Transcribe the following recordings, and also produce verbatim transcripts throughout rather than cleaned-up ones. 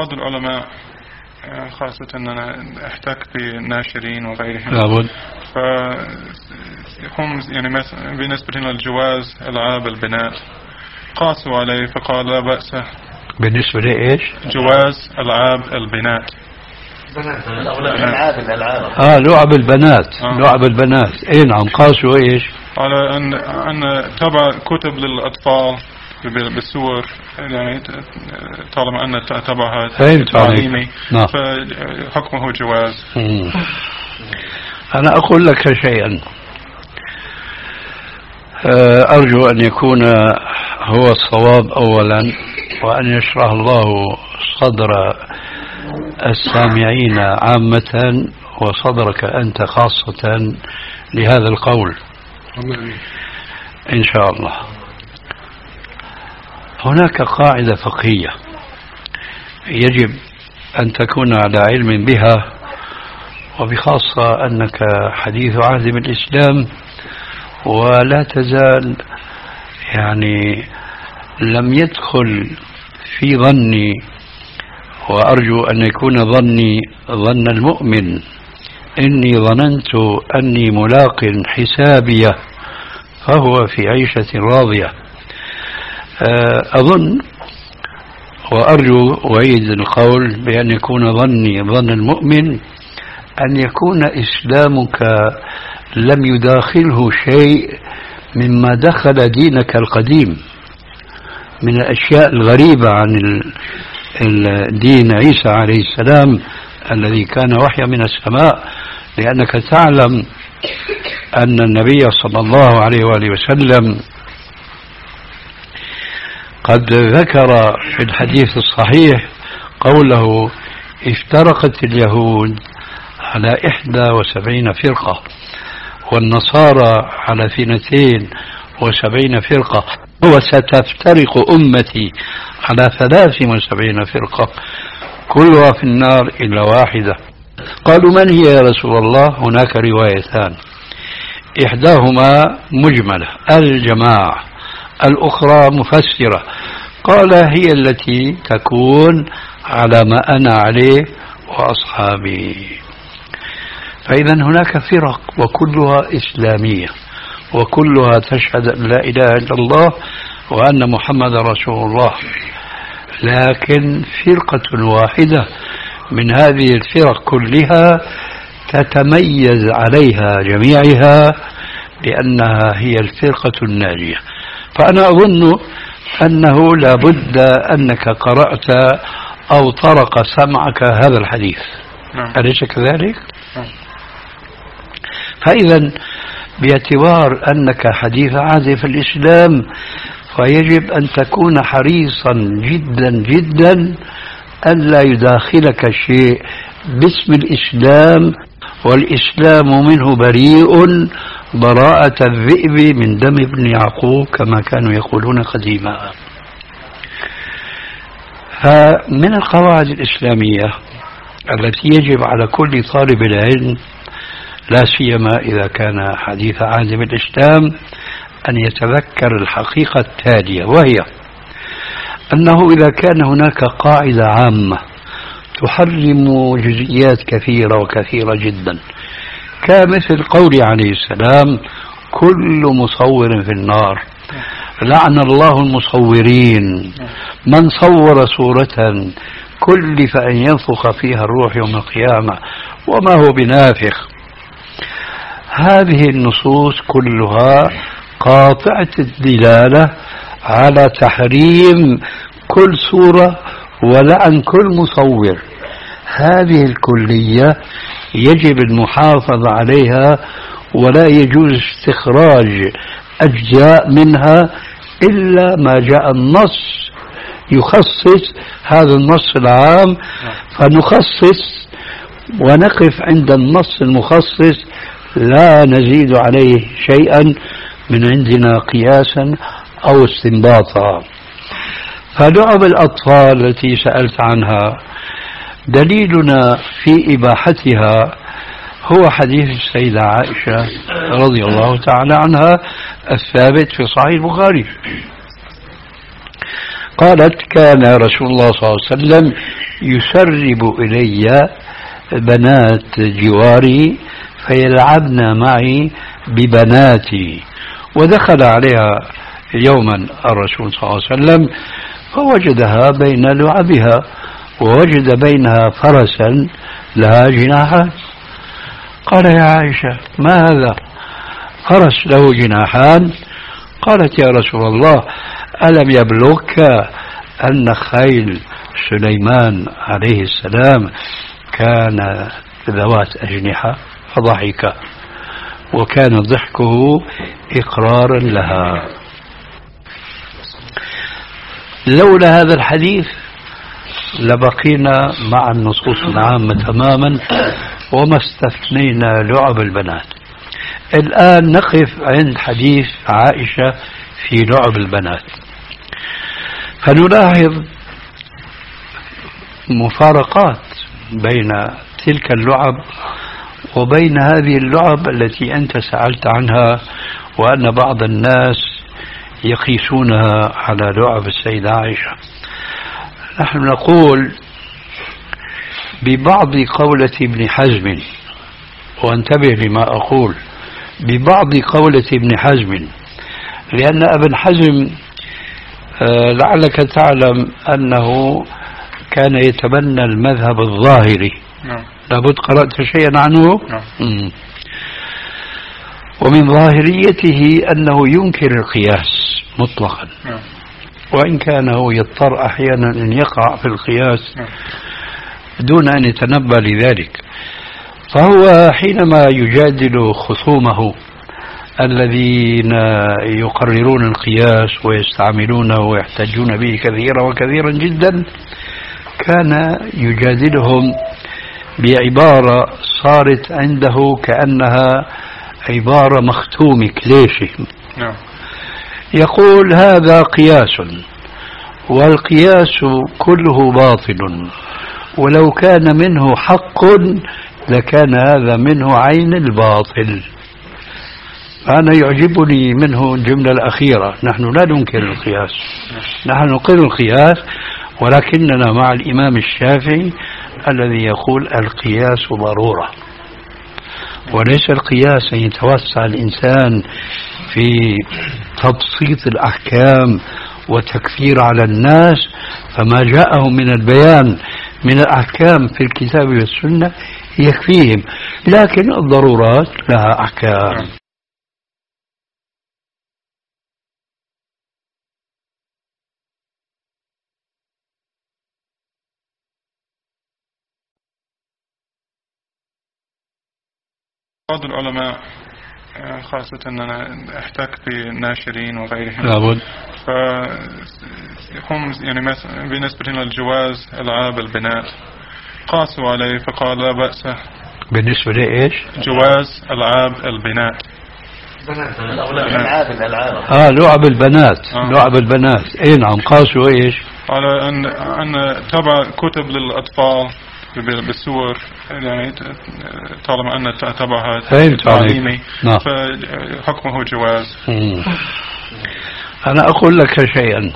بعض العلماء خاصة أننا احتك بالناشرين وغيرهم لابد فهم يعني مثلا بالنسبة للجواز ألعاب البنات قاسوا عليه فقال لا بأس. بالنسبة لإيش؟ جواز ألعاب البنات. الألعاب الألعاب آه لعب البنات آه. لعب البنات إيه نعم قاسوا إيش؟ على أن أن تبع كتب للأطفال بالصور يعني طالما أن تبعها تعليمي نعم. فحكمه جواز. مم. أنا أقول لك شيئا أرجو أن يكون هو الصواب أولا وأن يشرح الله صدر السامعين عامة وصدرك أنت خاصة لهذا القول إن شاء الله. هناك قاعدة فقهية يجب أن تكون على علم بها وبخاصة أنك حديث عهد بالإسلام ولا تزال يعني لم يدخل في ظني وأرجو أن يكون ظني ظن المؤمن إني ظننت أني ملاق حسابية فهو في عيشة راضية. أظن وأرجو وأعيد القول بأن يكون ظني ظن المؤمن أن يكون إسلامك لم يداخله شيء مما دخل دينك القديم من الأشياء الغريبة عن الدين عيسى عليه السلام الذي كان وحيا من السماء، لأنك تعلم أن النبي صلى الله عليه وآله وسلم قد ذكر في الحديث الصحيح قوله افترقت اليهود على إحدى وسبعين فرقة والنصارى على اثنتين وسبعين فرقة وستفترق أمتي على ثلاث وسبعين فرقة كلها في النار إلا واحدة. قالوا من هي يا رسول الله؟ هناك روايتان إحداهما مجملة الجماعة الأخرى مفسرة. قال هي التي تكون على ما أنا عليه وأصحابي. فإذا هناك فرق وكلها إسلامية وكلها تشهد أن لا إله إلا الله وأن محمد رسول الله، لكن فرقة واحدة من هذه الفرق كلها تتميز عليها جميعها لأنها هي الفرقة الناجية. فأنا أظن أنه لابد أنك قرأت أو طرق سمعك هذا الحديث. أليس كذلك؟ فإذا باعتبار أنك حديث عهد في الإسلام فيجب أن تكون حريصا جدا جدا أن لا يداخلك شيء باسم الإسلام والإسلام منه بريء براءة الذئب من دم ابن يعقوب كما كانوا يقولون قديما. فمن القواعد الإسلامية التي يجب على كل طالب العلم لا سيما إذا كان حديث عهد بالإسلام أن يتذكر الحقيقة التالية، وهي أنه إذا كان هناك قاعدة عامة تحرم جزئيات كثيرة وكثيرة جدا كمثل قول عليه السلام كل مصور في النار لعن الله المصورين، من صور صورة كلف أن ينفخ فيها الروح يوم القيامة وما هو بنافخ. هذه النصوص كلها قاطعة الدلالة على تحريم كل صورة ولعن كل مصور. هذه الكلية يجب المحافظة عليها ولا يجوز استخراج أجزاء منها إلا ما جاء النص يخصص هذا النص العام، فنخصص ونقف عند النص المخصص لا نزيد عليه شيئا من عندنا قياسا أو استنباطا. فلعب الأطفال التي سألت عنها دليلنا في إباحتها هو حديث السيدة عائشة رضي الله تعالى عنها الثابت في صحيح البخاري. قالت كان رسول الله صلى الله عليه وسلم يسرب إلي بنات جواري فيلعبن معي ببناتي. ودخل عليها يوما الرسول صلى الله عليه وسلم فوجدها بين لعبها، ووجد بينها فرسا لها جناحان. قال يا عائشة ما هذا؟ فرس له جناحان؟ قالت يا رسول الله ألم يبلغك أن خيل سليمان عليه السلام كان ذوات أجنحة؟ فضحك، وكان ضحكه إقرارا لها. لولا هذا الحديث لبقينا مع النصوص العامة تماما وما استثنينا لعب البنات. الآن نقف عند حديث عائشة في لعب البنات، فنلاحظ مفارقات بين تلك اللعب وبين هذه اللعب التي أنت سألت عنها، وأن بعض الناس يقيسونها على لعب السيدة عائشة. نحن نقول ببعض قولة ابن حزم، وانتبه لما أقول، ببعض قولة ابن حزم، لأن ابن حزم لعلك تعلم أنه كان يتبنى المذهب الظاهري. نعم. لابد قرأت شيئا عنه. نعم. ومن ظاهريته أنه ينكر القياس مطلقا. نعم. وإن كان هو يضطر أحيانا أن يقع في القياس نعم. دون أن يتنبأ لذلك. فهو حينما يجادل خصومه الذين يقررون القياس ويستعملونه ويحتجون به كثيرا وكثيرا جدا، كان يجادلهم بعبارة صارت عنده كأنها عبارة مختومة كليشة. نعم. يقول هذا قياس، والقياس كله باطل، ولو كان منه حق لكان هذا منه عين الباطل. أنا يعجبني منه الجملة الأخيرة: نحن لا ننكر القياس، نحن نقر القياس، ولكننا مع الإمام الشافعي الذي يقول القياس ضرورة، وليس القياس أن يتوسع الإنسان في تبسيط الأحكام وتكفير على الناس، فما جاءه من البيان من الأحكام في الكتاب والسنة يكفيهم، لكن الضرورات لها أحكام. بعض العلماء خاصة أننا احتك بالناشرين وغيرهم لابد فهم يعني مثلا بالنسبة للجواز ألعاب البنات قاسوا عليه فقال لا بأس. بالنسبة لإيش؟ جواز ألعاب البنات. الألعاب الألعاب آه لعب البنات. آه. لعب البنات إيه نعم. قاسوا إيش؟ على أن أن تبع كتب للأطفال بالصور، يعني طالما أن تبعها تعليمي نعم. فحكمه جواز. مم. أنا أقول لك شيئا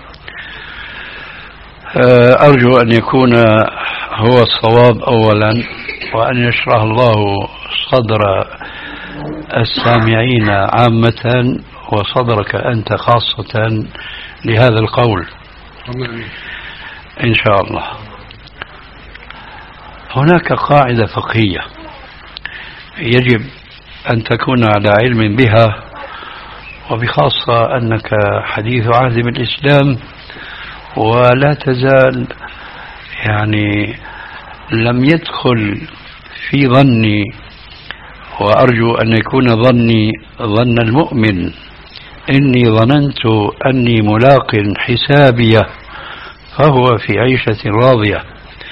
أرجو أن يكون هو الصواب أولا، وأن يشرح الله صدر السامعين عامة وصدرك أنت خاصة لهذا القول إن شاء الله. هناك قاعدة فقهية يجب أن تكون على علم بها، وبخاصة أنك حديث عهد بالإسلام ولا تزال يعني لم يدخل في ظني، وأرجو أن يكون ظني ظن المؤمن، إني ظننت أني ملاق حسابية فهو في عيشة راضية.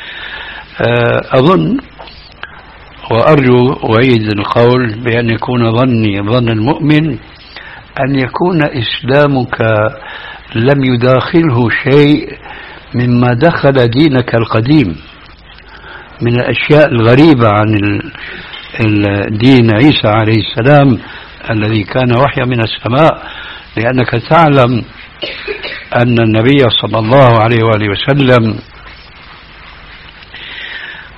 أظن وأرجو أعيد القول بأن يكون ظني ظن المؤمن أن يكون إسلامك لم يداخله شيء مما دخل دينك القديم من الأشياء الغريبة عن الدين عيسى عليه السلام الذي كان وحيا من السماء، لأنك تعلم أن النبي صلى الله عليه وآله وسلم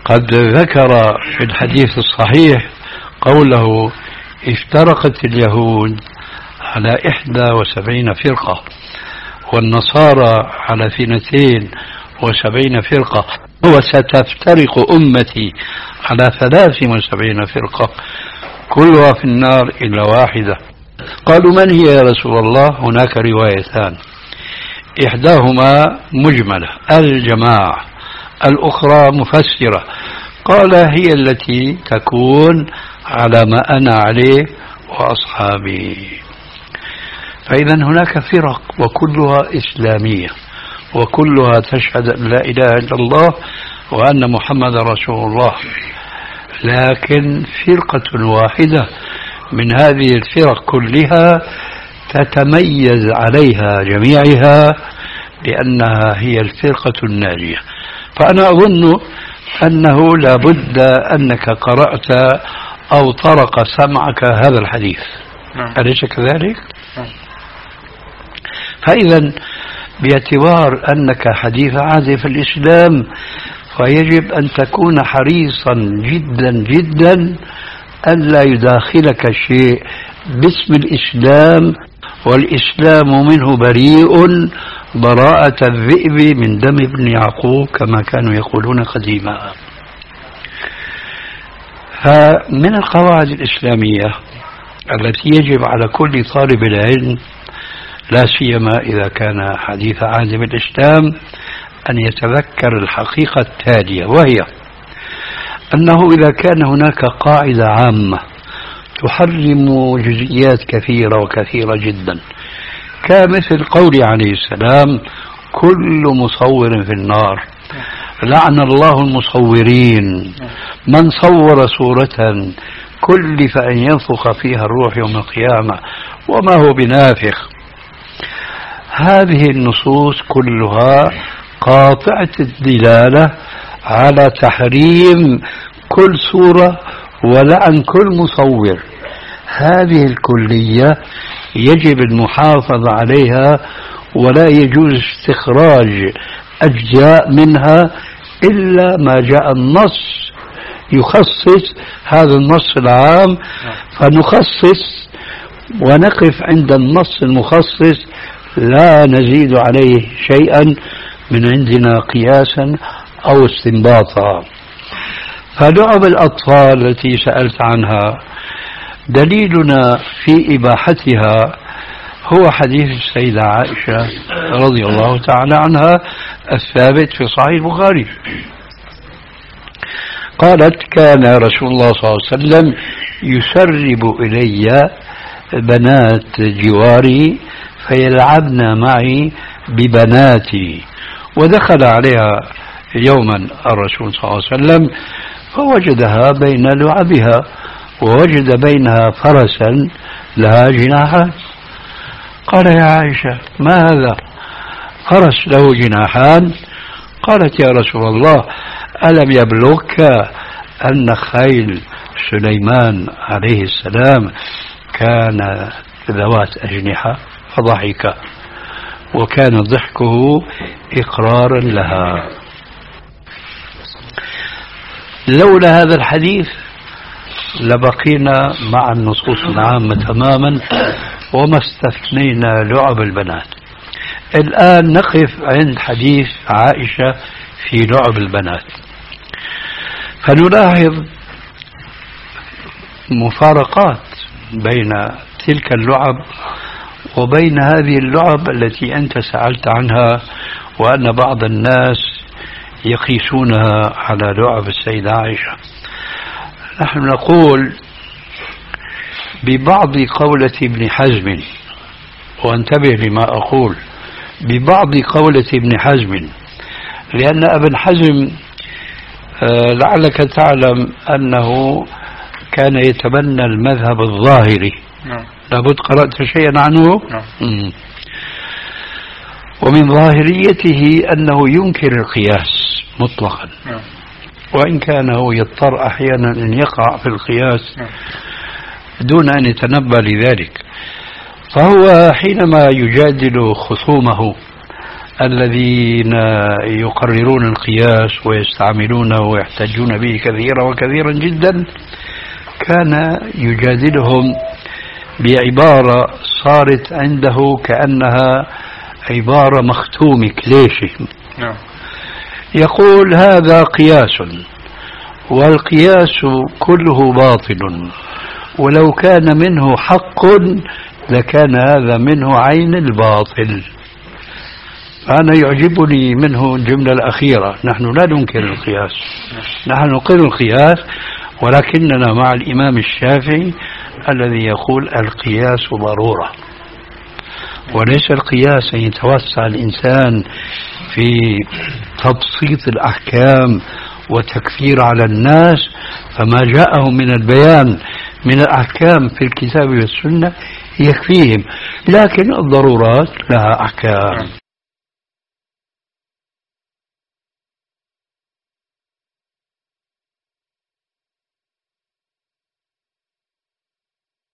قد ذكر في الحديث الصحيح قوله افترقت اليهود على إحدى وسبعين فرقة والنصارى على اثنتين وسبعين فرقة وستفترق أمتي على ثلاث وسبعين فرقة كلها في النار إلا واحدة. قالوا من هي يا رسول الله؟ هناك روايتان، إحداهما مجملة الجماعة، الأخرى مفسرة. قال هي التي تكون على ما أنا عليه وأصحابي. فإذا هناك فرق وكلها إسلامية وكلها تشهد أن لا إله إلا الله وأن محمد رسول الله، لكن فرقة واحدة من هذه الفرق كلها تتميز عليها جميعها لأنها هي الفرقة الناجية. فأنا أظن أنه لا بد أنك قرأت أو طرق سمعك هذا الحديث، أليس كذلك؟ فإذا باعتبار أنك حديث عهد في الإسلام فيجب أن تكون حريصا جدا جدا ألا يداخلك شيء باسم الإسلام والإسلام منه بريء براءة الذئب من دم ابن يعقوب كما كانوا يقولون قديما. فمن القواعد الإسلامية التي يجب على كل طالب العلم لا سيما إذا كان حديث عهد بالإسلام أن يتذكر الحقيقة التالية، وهي أنه إذا كان هناك قاعدة عامة تحرم جزئيات كثيرة وكثيرة جدا كمثل قول عليه السلام كل مصور في النار، لعن الله المصورين، من صور صورة كلف أن ينفخ فيها الروح يوم القيامة وما هو بنافخ. هذه النصوص كلها قاطعة الدلالة على تحريم كل صورة ولعن كل مصور. هذه الكلية يجب المحافظة عليها ولا يجوز استخراج أجزاء منها إلا ما جاء النص يخصص هذا النص العام، فنخصص ونقف عند النص المخصص لا نزيد عليه شيئا من عندنا قياسا أو استنباطا. فلعب الأطفال التي سألت عنها دليلنا في إباحتها هو حديث السيدة عائشة رضي الله تعالى عنها الثابت في صحيح البخاري. قالت كان رسول الله صلى الله عليه وسلم يسرب إلي بنات جواري فيلعبن معي ببناتي، ودخل عليها يوما الرسول صلى الله عليه وسلم فوجدها بين لعبها ووجد بينها فرسا لها جناحان. قال يا عائشة ما هذا؟ فرس له جناحان. قالت يا رسول الله ألم يبلغك أن خيل سليمان عليه السلام كان ذوات أجنحة؟ فضحك وكان ضحكه إقرارا لها. لولا هذا الحديث لبقينا مع النصوص العامة تماما وما استثنينا لعب البنات. الآن نقف عند حديث عائشة في لعب البنات، فنلاحظ مفارقات بين تلك اللعب وبين هذه اللعب التي أنت سألت عنها، وأن بعض الناس يقيسونها على لعب السيدة عائشة. نحن نقول ببعض قولة ابن حزم، وانتبه لما أقول، ببعض قولة ابن حزم، لأن ابن حزم لعلك تعلم أنه كان يتبنى المذهب الظاهري. نعم. لابد قرأت شيئا عنه. نعم. ومن ظاهريته أنه ينكر القياس مطلقا. نعم. وإن كان هو يضطر أحيانا أن يقع في القياس نعم. دون أن يتنبأ لذلك. فهو حينما يجادل خصومه الذين يقررون القياس ويستعملونه ويحتجون به كثيرا وكثيرا جدا كان يجادلهم بعبارة صارت عنده كأنها عبارة مختومة كليشة. نعم. يقول هذا قياس والقياس كله باطل، ولو كان منه حق لكان هذا منه عين الباطل. أنا يعجبني منه الجملة الأخيرة: نحن لا ننكر القياس، نحن نقر القياس، ولكننا مع الإمام الشافعي الذي يقول القياس ضرورة، وليس القياس أن يتوسع الإنسان في تبسيط الأحكام وتكثير على الناس، فما جاءه من البيان من الأحكام في الكتاب والسنة يكفيهم، لكن الضرورات لها أحكام.